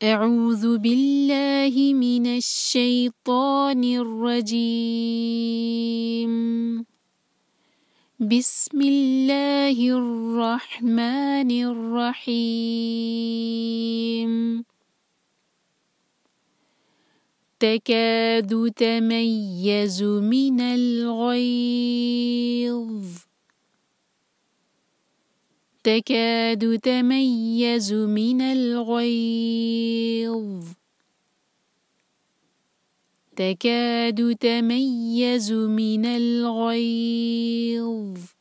أعوذ بالله من الشيطان الرجيم. بسم الله الرحمن الرحيم. تكاد تميز من الغيظ. تكاد تميز من الغيظ. تكاد تميز من الغيظ.